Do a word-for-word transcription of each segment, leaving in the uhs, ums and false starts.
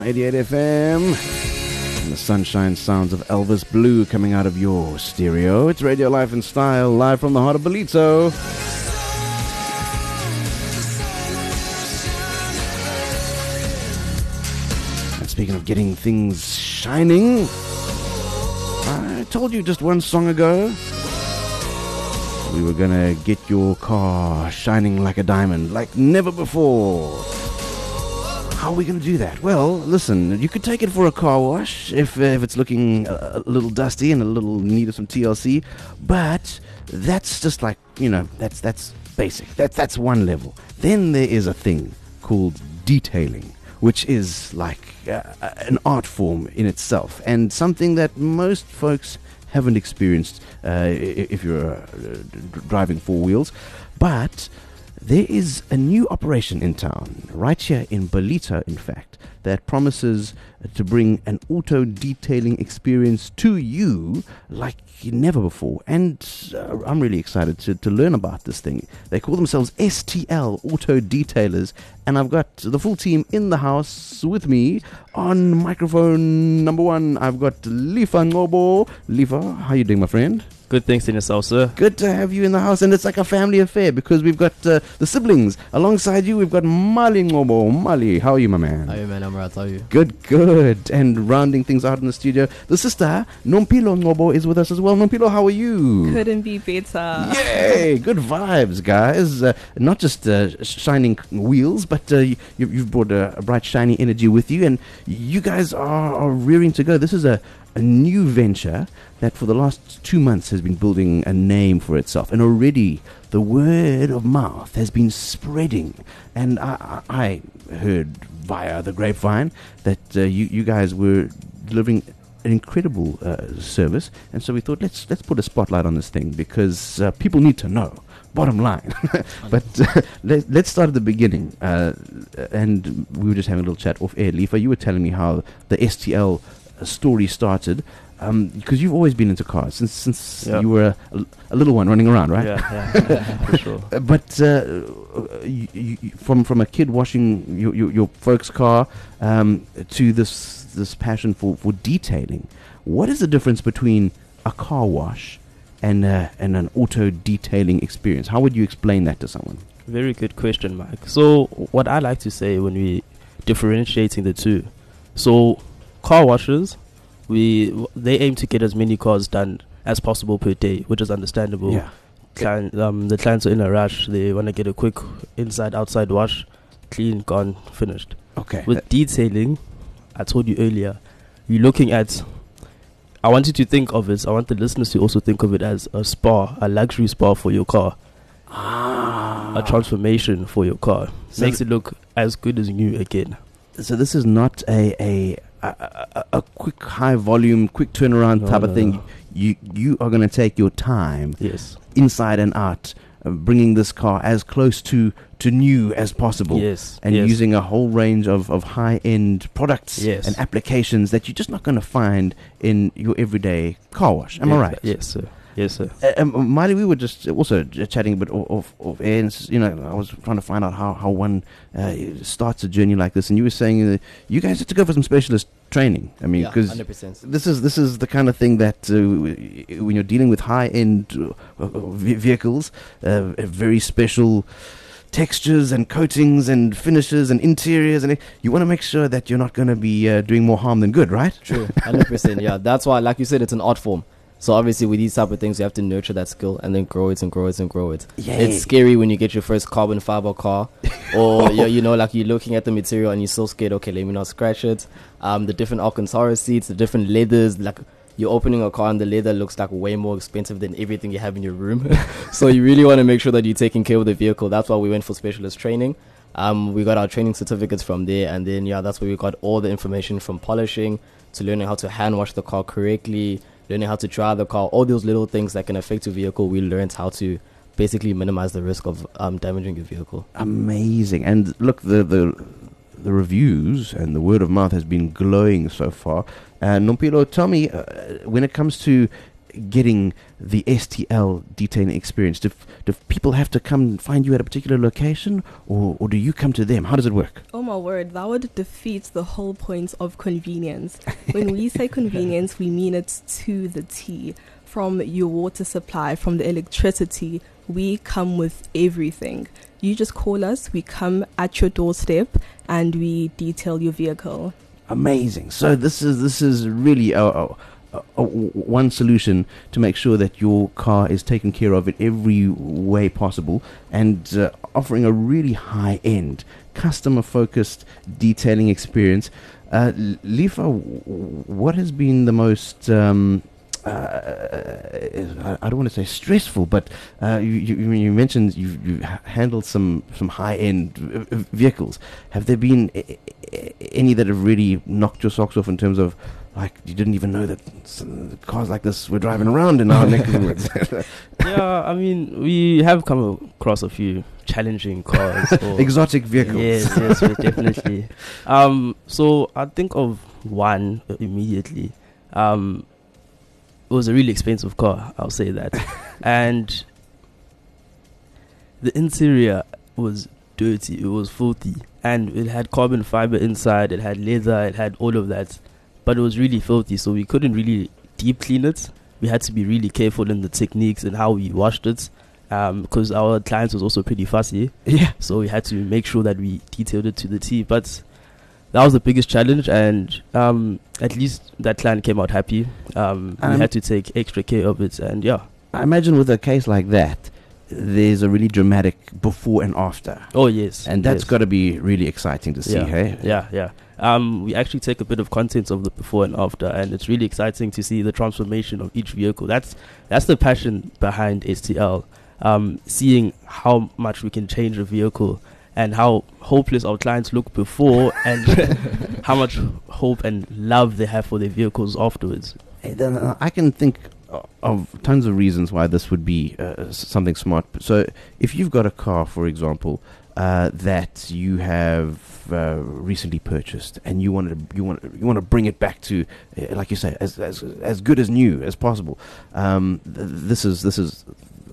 eighty-eight F M. And the sunshine sounds of Elvis Blue coming out of your stereo. It's Radio Life in Style, live from the heart of Ballito. And speaking of getting things shining, I told you just one song ago we were gonna get your car shining like a diamond, like never before. How are we going to do that? Well, listen, you could take it for a car wash if uh, if it's looking a, a little dusty and a little in need of some T L C, but that's just like, you know, that's that's basic. That, that's one level. Then there is a thing called detailing, which is like uh, an art form in itself, and something that most folks haven't experienced uh, if you're uh, driving four wheels. But there is a new operation in town, right here in Ballito, in fact, that promises to bring an auto detailing experience to you like never before. And uh, I'm really excited to, to learn about this thing. They call themselves S T L Auto Detailers, and I've got the full team in the house with me. On microphone number one, I've got Lifa Ngobo. Lifa, how you doing, my friend? Good, thanks in yourself, sir. Good to have you in the house, and it's like a family affair because we've got uh, the siblings. Alongside you, we've got Mali Ngobo. Mali, how are you, my man? How are you, man? I'm right. How are you? Good, good. And rounding things out in the studio, the sister, Nompilo Ngobo, is with us as well. Nompilo, how are you? Couldn't be better. Yay! Good vibes, guys. Uh, not just uh, shining wheels, but uh, you, you've brought a, a bright, shiny energy with you, and you guys are, are rearing to go. This is a a new venture that for the last two months has been building a name for itself, and already the word of mouth has been spreading. And I, I heard via the grapevine that uh, you, you guys were delivering an incredible uh, service, and so we thought let's let's put a spotlight on this thing because uh, people need to know. Bottom line. But uh, let, let's start at the beginning. Uh, and we were just having a little chat off air. Lifa, you were telling me how the S T L story started, um, because you've always been into cars since since yep. you were a, a little one running around, right? Yeah, yeah, yeah for sure. Uh, but uh, you, you, from from a kid washing your your, your folks' car um, to this this passion for, for detailing, what is the difference between a car wash and uh, and an auto detailing experience? How would you explain that to someone? Very good question, Mike. So what I like to say when we differentiating the two, so car washes, we w- they aim to get as many cars done as possible per day, which is understandable. Yeah. Client, um, the clients are in a rush. They want to get a quick inside-outside wash, clean, gone, finished. Okay. With detailing, I told you earlier, you're looking at, I want you to think of it, I want the listeners to also think of it as a spa, a luxury spa for your car. Ah. A transformation for your car. So makes it look as good as new again. So this is not a... a A, a, a quick high volume, quick turnaround no, type no, of thing. No. You you are going to take your time, yes, inside and out, uh, bringing this car as close to, to new as possible. Yes, and yes. using a whole range of, of high end products yes. and applications that you're just not going to find in your everyday car wash. Am yes, I right? Yes, sir. Yes, sir. Uh, um, Miley, we were just also j- chatting a bit off, off, off air, and s- you know, I was trying to find out how how one uh, starts a journey like this, and you were saying that you guys have to go for some specialist training. I mean, because yeah, this is this is the kind of thing that uh, w- when you're dealing with high end uh, v- vehicles, uh, very special textures and coatings and finishes and interiors, and it, you want to make sure that you're not going to be uh, doing more harm than good, right? True, one hundred percent. Yeah, that's why, like you said, it's an art form. So obviously with these type of things, you have to nurture that skill and then grow it and grow it and grow it. Yay. It's scary when you get your first carbon fiber car or, you're, you know, like you're looking at the material and you're so scared, okay, let me not scratch it. Um, the different Alcantara seats, the different leathers, like you're opening a car and the leather looks like way more expensive than everything you have in your room. So you really want to make sure that you're taking care of the vehicle. That's why we went for specialist training. Um, we got our training certificates from there, and then, yeah, that's where we got all the information from polishing to learning how to hand wash the car correctly, learning how to drive the car, all those little things that can affect your vehicle. We learned how to basically minimize the risk of um, damaging your vehicle. Amazing. And look, the, the the reviews and the word of mouth has been glowing so far. And Nompilo, tell me, uh, when it comes to getting the S T L detailing experience? Do, do people have to come and find you at a particular location, or, or do you come to them? How does it work? Oh my word, that would defeat the whole point of convenience. When we say convenience, we mean it to the T. From your water supply, from the electricity, we come with everything. You just call us, we come at your doorstep, and we detail your vehicle. Amazing. So this is this is really a, a, a, a one solution to make sure that your car is taken care of in every way possible, and uh, offering a really high-end, customer-focused detailing experience. Uh, Lifa, what has been the most um, Uh, I don't want to say stressful, but uh, you, you, you mentioned you've, you've handled some, some high-end v- vehicles. Have there been a- a- any that have really knocked your socks off in terms of, like, you didn't even know that cars like this were driving around in our neck of the woods? Yeah, I mean, we have come across a few challenging cars. Or Exotic vehicles. Yes, yes, yes, definitely. Um, so I think of one immediately. Um, It was a really expensive car, I'll say that. And the interior was dirty, it was filthy. And it had carbon fiber inside, it had leather, it had all of that. But it was really filthy, so we couldn't really deep clean it. We had to be really careful in the techniques and how we washed it. Um, because our clients was also pretty fussy. Yeah. So we had to make sure that we detailed it to the T. But that was the biggest challenge, and um, at least that client came out happy. Um, we Um, had to take extra care of it, and yeah. I imagine with a case like that, there's a really dramatic before and after. Oh, yes. And that's yes. got to be really exciting to see, yeah. hey? Yeah, yeah. Um, we actually take a bit of content of the before and after, and it's really exciting to see the transformation of each vehicle. That's that's the passion behind S T L, um, seeing how much we can change a vehicle and how hopeless our clients look before and how much hope and love they have for their vehicles afterwards. Hey, then, uh, I can think of tons of reasons why this would be uh, s- something smart. So if you've got a car, for example, uh, that you have uh, recently purchased, and you want to you want you want to bring it back to, uh, like you say, as as as good as new as possible, um, th- this is this is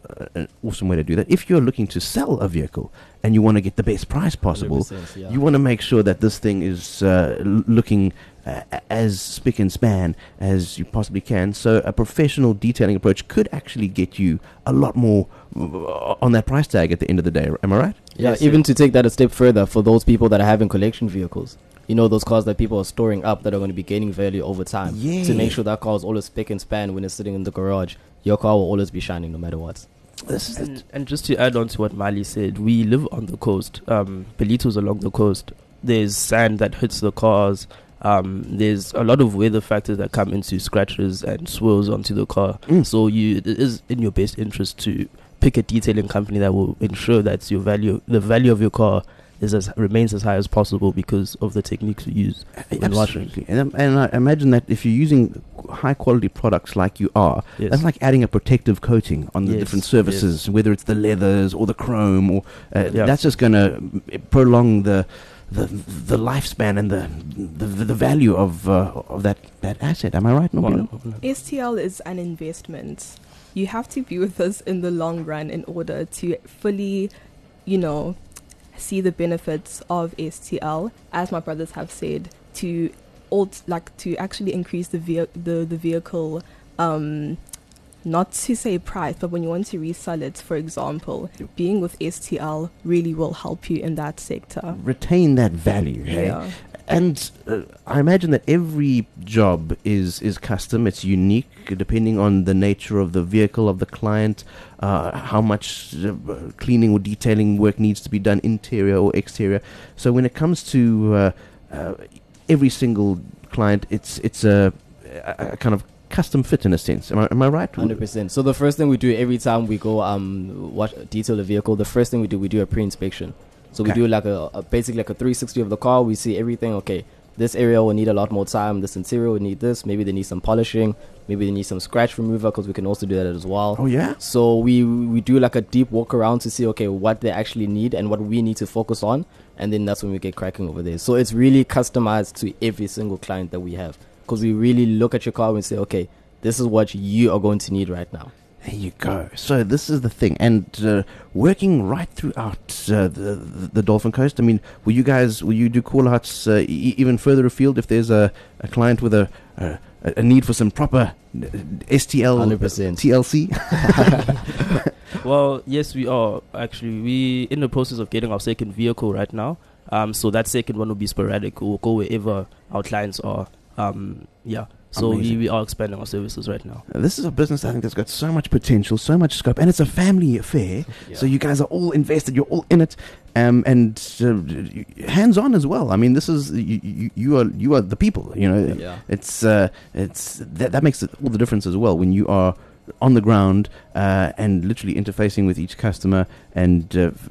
an awesome way to do that. If you're looking to sell a vehicle and you want to get the best price possible, one hundred percent, yeah. you want to make sure that this thing is uh, l- looking uh, as spick and span as you possibly can. So a professional detailing approach could actually get you a lot more uh, on that price tag at the end of the day. Am I right? Yeah, Yes, even to take that a step further, for those people that are having collection vehicles, you know, those cars that people are storing up that are going to be gaining value over time. Yeah. To make sure that car is always spick and span when it's sitting in the garage, your car will always be shining no matter what. This is And, and just to add on to what Mali said, we live on the coast. Um, Belito's along the coast. There's sand that hits the cars. Um, there's a lot of weather factors that come into scratches and swirls onto the car. Mm. So you, it is in your best interest to pick a detailing company that will ensure that your value, the value of your car, is as remains as high as possible because of the techniques we use when washing. Absolutely. And, um, and I imagine that if you're using high quality products like you are, Yes. that's like adding a protective coating on the Yes, different surfaces, whether it's the leathers or the chrome, or uh, Yeah. that's just going to prolong the the the lifespan and the the, the value of uh, of that, that asset. Am I right, Nobina? S T L is an investment. You have to be with us in the long run in order to fully, you know, see the benefits of S T L, as my brothers have said, to alt like to actually increase the ve- the the vehicle, um, not to say price, but when you want to resell it, for example, Yep. being with S T L really will help you in that sector. Retain that value, hey? Yeah. And uh, I imagine that every job is, is custom. It's unique depending on the nature of the vehicle, of the client, uh, how much uh, cleaning or detailing work needs to be done, interior or exterior. So when it comes to uh, uh, every single client, it's it's a, a, a kind of custom fit in a sense. Am I, am I right? one hundred percent. So the first thing we do every time we go um watch detail the vehicle, the first thing we do, we do a pre-inspection. So we Okay. do like a, a basically like a three sixty of the car. We see everything. Okay, this area will need a lot more time. This interior will need this. Maybe they need some polishing. Maybe they need some scratch remover, because we can also do that as well. Oh, yeah? So we we do like a deep walk around to see, okay, what they actually need and what we need to focus on, and then that's when we get cracking over there. So it's really customized to every single client that we have, because we really look at your car and say, okay, this is what you are going to need right now. There you go. So this is the thing, and uh, working right throughout uh, the, the the Dolphin Coast. I mean, will you guys will you do call outs uh, e- even further afield if there's a, a client with a, a a need for some proper S T L one hundred percent T L C? Well, yes, we are actually. We in the process of getting our second vehicle right now. Um, so that second one will be sporadic. We'll go wherever our clients are. Um, yeah. So we, Amazing. we are expanding our services right now. Uh, This is a business I think that's got so much potential, so much scope, and it's a family affair. Yeah. So you guys are all invested, you're all in it, um, and uh, hands-on as well. I mean, this is you, you, you are you are the people. You know, Yeah. it's uh, it's that that makes it all the difference as well when you are on the ground uh, and literally interfacing with each customer, and uh, f-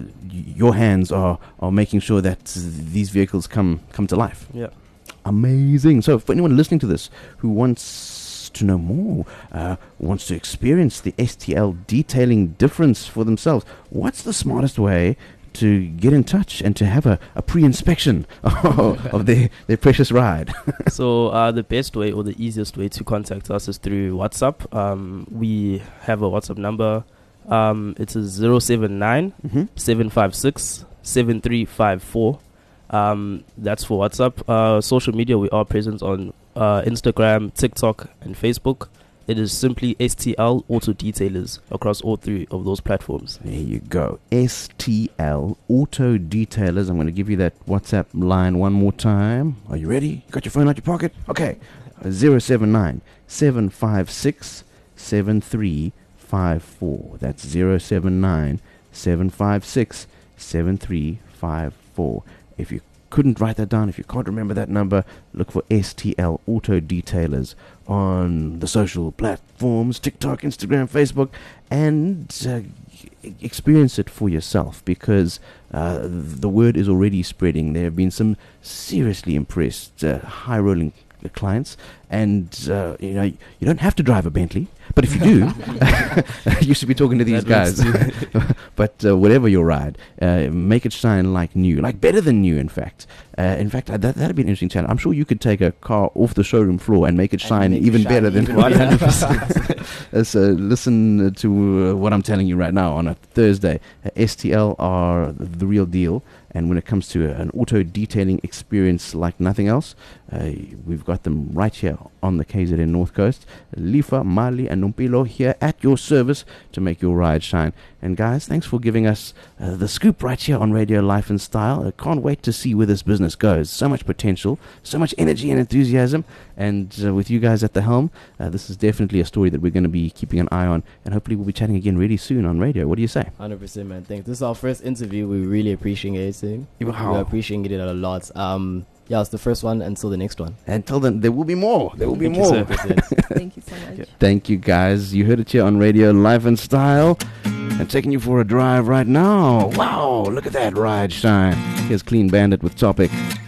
your hands are are making sure that these vehicles come come to life. Yeah. Amazing. So for anyone listening to this who wants to know more, uh, wants to experience the S T L detailing difference for themselves, what's the smartest way to get in touch and to have a, a pre-inspection of their, their precious ride? So uh, the best way or the easiest way to contact us is through WhatsApp. Um, we have a WhatsApp number. Um, it's a zero seven nine Mm-hmm. seven five six seven three five four. Um, that's for WhatsApp. Uh, social media, we are present on uh, Instagram, TikTok, and Facebook. It is simply S T L Auto Detailers across all three of those platforms. There you go. S T L Auto Detailers. I'm going to give you that WhatsApp line one more time. Are you ready? You got your phone out your pocket? Okay. Uh, zero seven nine seven five six seven three five four. That's zero seven nine seven five six seven three five four. If you couldn't write that down, if you can't remember that number, look for S T L Auto Detailers on the social platforms, TikTok, Instagram, Facebook, and uh, e- experience it for yourself, because uh, the word is already spreading. There have been some seriously impressed uh, high-rolling clients, and uh, you know, you don't have to drive a Bentley, but if you do, you should be talking to these That guys. But uh, whatever your ride, uh, make it shine like new, like better than new. In fact, uh, in fact, uh, that that'd be an interesting challenge. I'm sure you could take a car off the showroom floor and make it And shine make it even shine better than even one better. hundred percent. Uh, so listen to uh, what I'm telling you right now on a Thursday. Uh, S T L are the real deal. And when it comes to an auto detailing experience like nothing else, uh, we've got them right here on the K Z N North Coast. Lifa, Mali, and Numpilo here at your service to make your ride shine. And guys, thanks for giving us uh, the scoop right here on Radio Life and Style. I can't wait to see where this business goes. So much potential, so much energy and enthusiasm. And uh, with you guys at the helm, uh, this is definitely a story that we're going to be keeping an eye on. And hopefully we'll be chatting again really soon on radio. What do you say? one hundred percent, man. Thanks. This is our first interview. We really appreciate it. Wow. We appreciate it a lot. Um, yeah, it's the first one until the next one. Until then, there will be more. There will be Thank you, more. sir. one hundred percent. Thank you so much. Thank you, guys. You heard it here on Radio Life and Style. And taking you for a drive right now. Wow, look at that ride shine. Here's Clean Bandit with Topic.